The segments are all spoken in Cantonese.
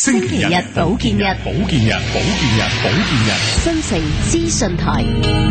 星期日保健日，新城資訊台。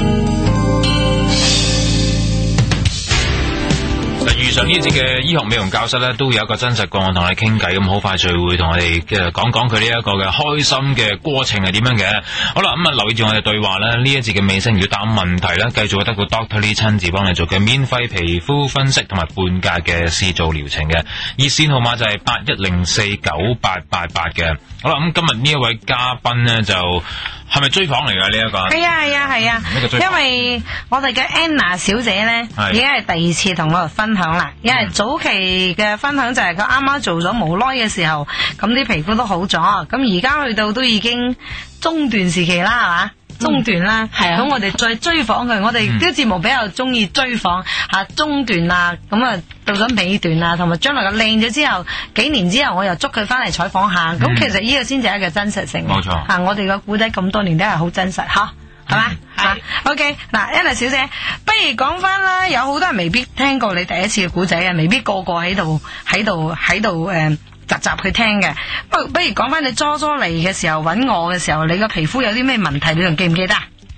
遇上呢節嘅醫學美容教室咧，都有一個真實個案同你傾偈，咁好快就會同我哋講講佢呢一個嘅開心嘅過程係點樣嘅。好啦，咁留意住我哋對話咧，呢一節嘅尾聲，如果答問題咧，繼續會得到 Dr. Lee 親自幫你做嘅免費皮膚分析同埋半價嘅試做療程嘅。熱線號碼就係81049888嘅。好啦，咁今日呢一位嘉賓咧就係咪追訪嚟㗎呢一個？ 係啊，因為我哋嘅 Anna 小姐咧，已經係第二次同我哋分享啦。因為早期嘅分享就係佢啱啱做咗無耐嘅時候，咁啲皮膚都好咗。咁而家去到都已經中段時期啦，係嘛？中段啦，係咁我哋再追訪佢。我哋啲節目比較中意追訪吓中段啊，咁啊到咗尾段啊，同埋將來嘅靚咗之後，幾年之後我又捉佢翻嚟採訪下。咁其實呢個先至係一個真實性。冇錯，吓我哋嘅古仔咁多年都係好真實，吓係嘛？係 OK 嗱，Anna 小姐，不如講翻啦。有好多人未必聽過你第一次嘅古仔啊，未必個個喺度集去聽嘅。不如講翻你初嚟嘅時候揾我嘅時候，你個皮膚有啲咩問題？你仲記唔記得？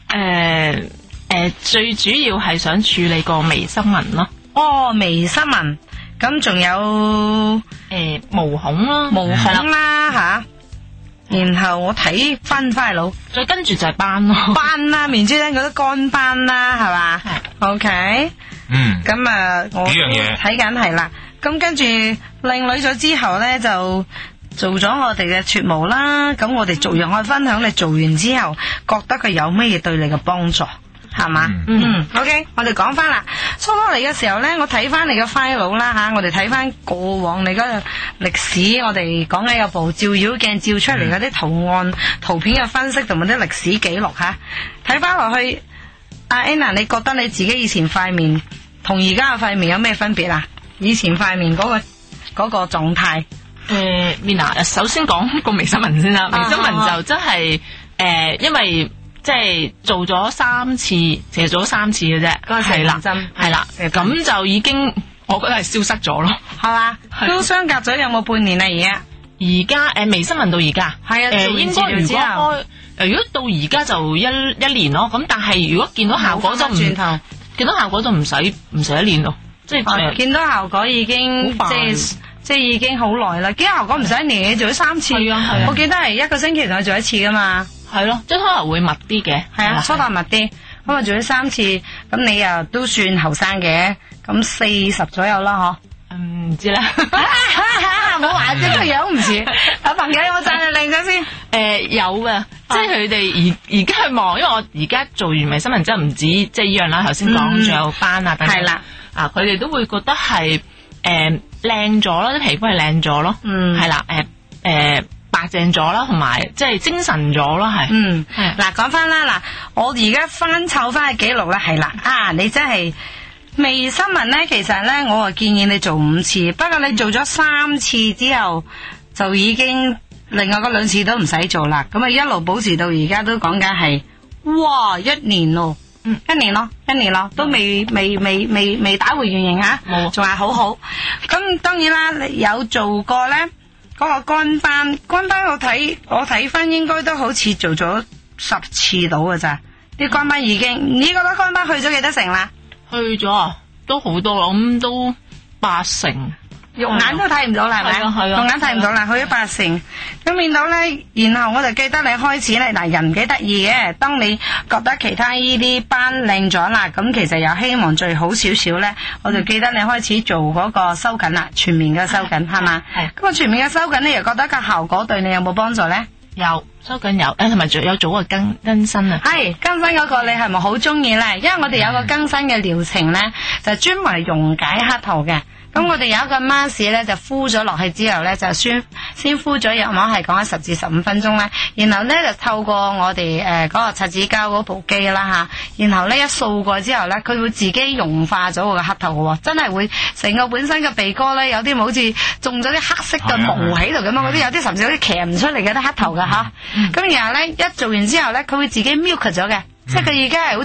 最主要係想處理個微生紋咯。 哦，微生紋，咁仲有毛孔啦， 吓。然後我睇翻嚟佬， 再跟住就係斑咯， 斑啦，面珠墩嗰啲乾斑啦，係嘛？係。OK。咁啊，我幾樣嘢睇緊係啦。咁跟住靚女咗之後咧，就做咗我哋嘅脫毛啦。咁我哋逐樣去分享，你做完之後覺得佢有咩嘢對你嘅幫助，係嘛？OK， 我哋講翻啦。初嚟嘅時候咧，我睇翻你嘅 file 啦吓，我哋睇翻過往你嗰個歷史，我哋講緊有部照妖鏡照出嚟嗰啲圖案、圖片嘅分析同埋啲歷史記錄吓。睇翻落去，阿 Anna， 你覺得你自己以前塊面同而家嘅塊面有咩分別啊？以前塊面嗰個狀態， 面啊，首先講個微生紋先啦。微生紋就真係因為即係做咗3次，其實做咗3次嘅啫，係啦，係啦，咁就已經我覺得係消失咗咯， 係嘛？都相隔咗有冇半年啊？ 而家微生紋到而家係啊， 應該如果到而家就一年咯。咁但係如果見到效果就唔轉頭，見到效果就唔使1年咯。即係見到效果已經即係已經好耐啦。見到效果唔使1年，你做咗3次。係啊，我記得係1個星期就做1次噶嘛。 係咯，即係可能會密啲嘅。 係啊，初頭密啲，咁啊做咗3次，咁你又都算後生嘅，咁40左右啦，嗬。 唔知啦。 冇話即個樣唔似。有朋友有冇讚你靚咗先？ 有嘅，即係佢哋而家去望，因為我而家做完微生紋之後唔止即係依樣啦，頭先講仲有斑啊等等。係啦。佢哋都會覺得係靚咗啦，啲皮膚係靚咗咯，係啦，白淨咗啦，同埋即係精神咗咯，係。 嗱講翻啦，嗱我而家翻湊翻嘅記錄咧，係啦，你真係微生紋咧，其實咧我建議你做5次，不過你做咗3次之後，就已經另外嗰2次都唔使做啦，咁啊一路保持到而家都講緊係，哇1年咯。1年咯，都未打回原形吓，仲係好好。咁當然啦，你有做過咧，嗰個乾斑我睇翻應該都好似做咗10次到㗎咋，啲乾斑已經，你覺得乾斑去咗幾多成啦？ 去咗啊，都好多啦，咁都8成。 肉眼都睇唔到啦，係咪？係啊，肉眼睇唔到啦，去咗8成。咁見到咧，然後我就記得你開始咧，嗱人幾得意嘅。當你覺得其他呢啲斑靚咗啦，咁其實又希望最好少少咧，我就記得你開始做嗰個收緊啦，全面嘅收緊係嘛？係。咁啊，全面嘅收緊，你又覺得個效果對你有冇幫助咧？ 有收緊有，同埋有做個更新啊。 係更新嗰個你係咪好中意咧？因為我哋有個更新嘅療程咧，就專門溶解黑頭嘅。咁我哋有一個 mask 咧，就敷咗落去之後咧，就先敷咗藥膜，係講緊10至15分鐘咧，然後咧就透過我哋嗰個擦紙膠嗰部機啦吓，然後咧一掃過之後咧，佢會自己溶化咗個黑頭嘅，真係會成個本身嘅鼻哥咧有啲好似種咗啲黑色嘅毛喺度咁樣，嗰啲有啲甚至有啲騎唔出嚟嘅啲黑頭嘅吓，咁然後咧一做完之後咧，佢會自己 milk 咗嘅，即係佢而家係好似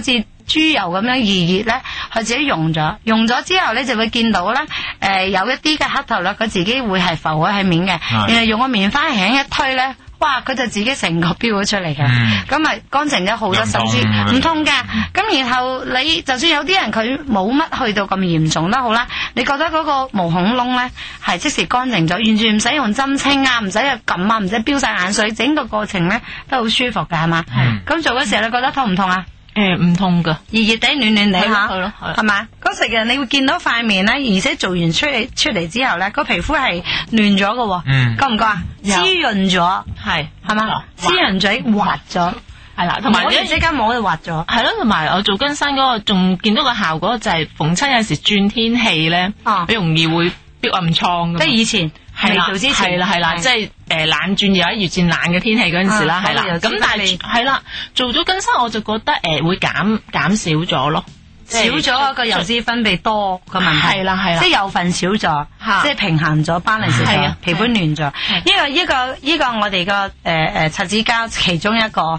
豬油咁樣預熱咧，佢自己溶咗之後咧就會見到咧有一啲嘅黑頭咧，佢自己會係浮喺面嘅，然後用個棉花輕輕一推咧。哇！佢就自己成個飆咗出嚟嘅，咁咪乾淨咗好多，甚至唔痛㗎。咁然後你就算有啲人佢冇乜去到咁嚴重都好啦，你覺得嗰個毛孔窿咧係即時乾淨咗，完全唔使用針清啊，唔使去撳啊，唔使飆晒眼水，整個過程咧都好舒服㗎，係嘛？咁做嗰時候你覺得痛唔痛啊？ 唔痛噶， 熱熱地暖暖地吓，係嘛？嗰時嘅你會見到塊面咧，而且做完出嚟之後咧，個皮膚係嫩咗嘅，覺唔覺啊？滋潤咗，係嘛？滋潤咗，滑咗，係啦，同埋你即刻摸就滑咗，係咯。同埋我做更新嗰個，仲見到個效果就係逢親有時轉天氣咧，你容易會飆暗瘡。即係以前未做之前，係啦，即係冷轉又一越漸冷嘅天氣嗰陣時啦，係啦。咁但係係啦，做咗更新我就覺得會減少咗咯，少咗個油脂分泌多個問題，係啦，即係油分少咗，即係平衡咗balance咗，皮膚嫩咗。呢個我哋個擦紙膠其中一個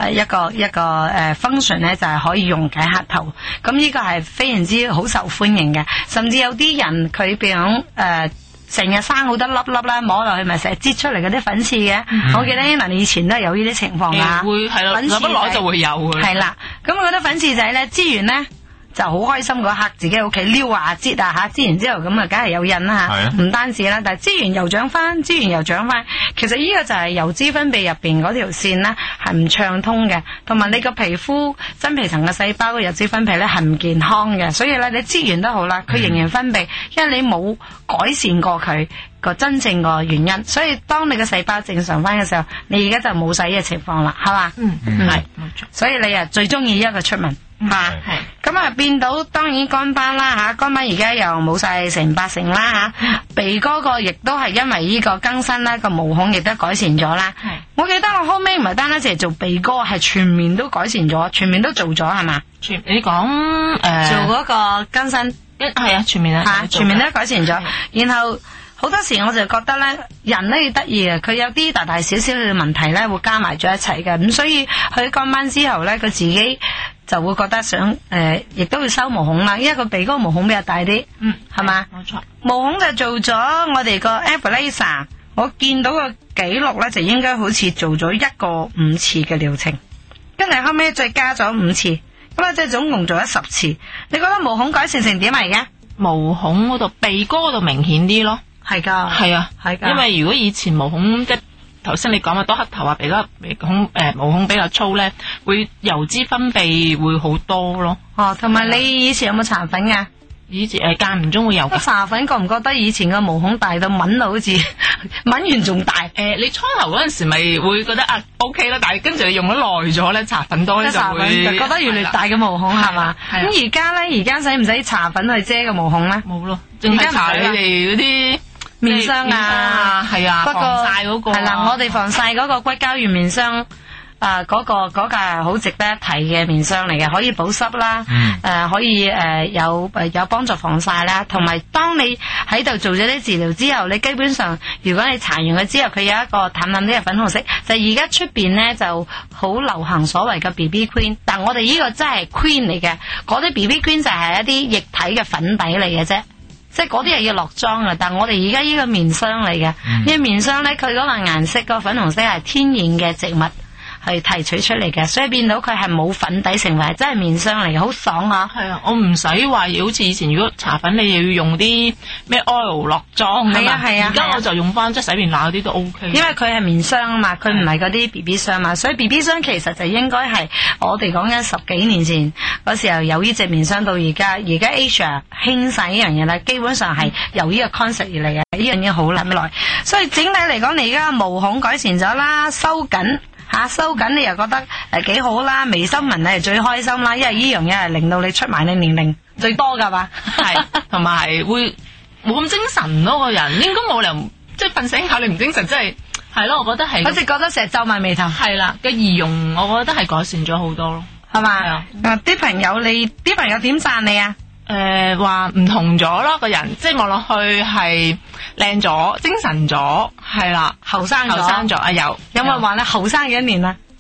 function 咧，就係可以溶解黑頭。咁呢個係非常之好受歡迎嘅，甚至有啲人佢譬如成日生好多粒粒啦，摸落去咪成日擠出嚟嗰啲粉刺嘅。我記得嗱，你以前都係有呢啲情況噶，會係啦，攞不攞就會有嘅。係啦，咁我覺得粉刺仔咧，擠完咧就好開心嗰刻，自己喺屋企撩啊擠啊吓，擠完之後咁啊，梗係有印啦吓，唔單止啦，但係擠完又長翻，擠完又長翻。其實呢個就係油脂分泌入邊嗰條線咧係唔暢通嘅，同埋你個皮膚真皮層嘅細胞嘅油脂分泌咧係唔健康嘅，所以咧你擠完都好啦，佢仍然分泌，因為你冇改善過佢個真正個原因，所以當你嘅細胞正常翻嘅時候，你而家就冇晒呢個情況啦，係嘛？係冇錯。所以你啊最中意一個出文吓，咁啊變到當然乾斑啦吓，乾斑而家又冇晒成80%啦吓，鼻哥個亦都係因為呢個更新啦，個毛孔亦都改善咗啦。我記得我後尾唔係單單淨係做鼻哥，係全面都改善咗，全面都做咗係嘛？你講做嗰個更新係啊，全面啊，全面都改善咗，然後。好多時我就覺得咧，人咧要得意嘅，佢有啲大大小小嘅問題咧會加埋咗一齊嘅，咁所以去乾斑之後咧，佢自己就會覺得想亦都會收毛孔啦，因為個鼻哥毛孔比較大啲，係嘛？冇錯，毛孔就做咗我哋個 Ablation， 我見到個記錄咧就應該好似做咗1個5次嘅療程，跟住後尾再加咗5次，咁啊即係總共做咗10次。你覺得毛孔改善成點啊？而家毛孔嗰度、鼻哥嗰度明顯啲咯。係噶，係啊，係噶。因為如果以前毛孔即係頭先你講話多黑頭啊，鼻孔毛孔比較粗咧，會油脂分泌會好多咯。哦，同埋你以前有冇搽粉噶？以前間唔中會有嘅。搽粉覺唔覺得以前個毛孔大到抿到好似抿完仲大？你初頭嗰陣時咪會覺得OK 啦，但係跟住你用咗耐咗咧，搽粉多咧就會覺得越嚟越大嘅毛孔係嘛？咁而家使唔使搽粉去遮個毛孔咧？冇咯，淨係搽你哋嗰啲。面霜啊，係啊，防曬嗰個係啦，我哋防曬嗰個硅膠原面霜，嗰個係好值得一提嘅面霜嚟嘅，可以保濕啦，可以有幫助防曬啦，同埋當你喺度做咗啲治療之後，你基本上如果你搽完佢之後，佢有一個淡淡啲嘅粉紅色，就而家出邊咧就好流行所謂嘅 BB cream， 但我哋呢個真係 cream 嚟嘅，嗰啲 BB cream 就係一啲液體嘅粉底嚟嘅啫。即係嗰啲係要落妝嘅，但係我哋而家呢個面霜嚟嘅，呢個面霜咧，佢嗰個顏色個粉紅色係天然嘅植物係提取出嚟嘅，所以變到佢係冇粉底成分，真係面霜嚟嘅，好爽啊！係啊，我唔使話好似以前如果搽粉你又要用啲咩 oil 落妝㗎嘛，係啊，而家我就用翻即係洗面奶嗰啲都 OK。因為佢係面霜啊嘛，佢唔係嗰啲 BB 霜嘛，所以 BB 霜其實就應該係我哋講緊10幾年前嗰時候有呢隻面霜到而家 Asia 興晒呢樣嘢啦，基本上係由呢個 concept 而嚟嘅，呢樣嘢好耐。所以整體嚟講，你而家毛孔改善咗啦，收緊。收緊你又覺得幾好啦，眉心紋你係最開心啦，因為呢樣嘢係令到你出埋你年齡最多噶嘛，係同埋會冇咁精神咯，個人應該冇理由即係瞓醒覺你唔精神，即係咯，我覺得係好似覺得成日皺埋眉頭，係啦嘅儀容，我覺得係改善咗好多咯，係嘛？啲朋友點讚你啊？話唔同咗咯，個人即係望落去係靚咗、精神咗，係啦，後生咗。有冇話你後生幾多年啊？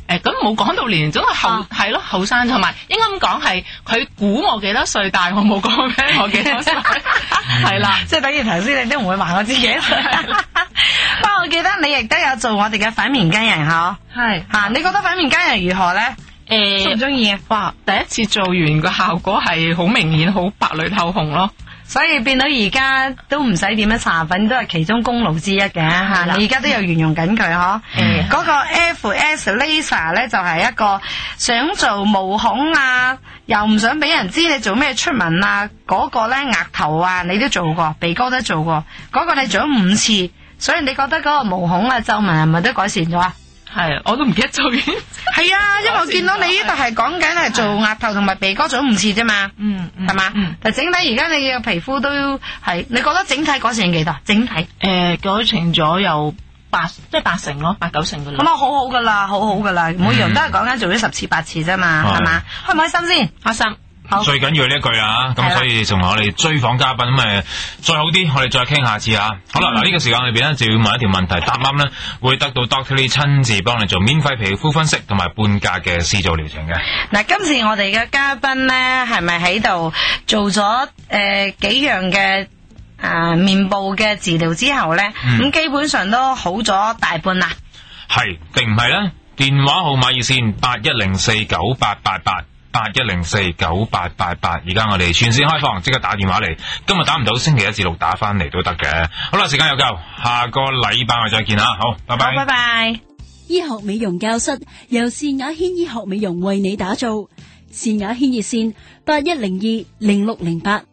咁冇講到年齡，總係係咯後生，同埋應該咁講係佢估我幾多歲，但係我冇講俾我幾多歲，係啦， 即係等於頭先你都唔會話我知幾多歲。不過我記得你亦都有做我哋嘅粉面雞人嗬，係吓，你覺得粉面雞人如何咧？中唔中意啊？哇！第一次做完個效果係好明顯，好白裏透紅咯。所以變到而家都唔使點樣搽粉，都係其中功勞之一嘅吓。你而家都有沿用緊佢嗬。嗰個 FS Laser 咧就係一個想做毛孔啊，又唔想俾人知你做咩出紋啊。嗰個咧額頭啊，你都做過，鼻哥都做過。嗰個你做咗5次，所以你覺得嗰個毛孔啊皺紋係咪都改善咗啊？係，我都唔記得做完。係啊，因為我見到你呢度係講緊係做額頭同埋鼻哥做咗5次啫嘛。係嘛？但整體而家你嘅皮膚都係，你覺得整體改善幾多？整體改善咗有8成咯，8-9成噶啦。咁啊，好好噶啦，好好噶啦，每樣都係講緊做咗10次8次啫嘛，係嘛？開唔開心先？開心。 最緊要呢一句啊，咁所以同我哋追訪嘉賓咁再好啲，我哋再傾下次啊。好啦，嗱呢個時間裏邊咧就要問一條問題，答啱咧會得到 Dr. Lee 親自幫你做免費皮膚分析同埋半價嘅試做療程嘅。 嗱，今次我哋嘅嘉賓咧係咪喺度做咗幾樣嘅面部嘅治療之後咧，咁基本上都好咗大半啦？ 係定唔係咧？電話號碼熱線81049888。81049888，而家我哋全線開放，即刻打電話嚟。今日打唔到，星期1至6打翻嚟都得嘅。好啦，時間又夠，下個禮拜我哋再見啦。好，拜拜。 好，拜拜。 醫學美容教室由善雅軒醫學美容為你打造，善雅軒熱線81020608。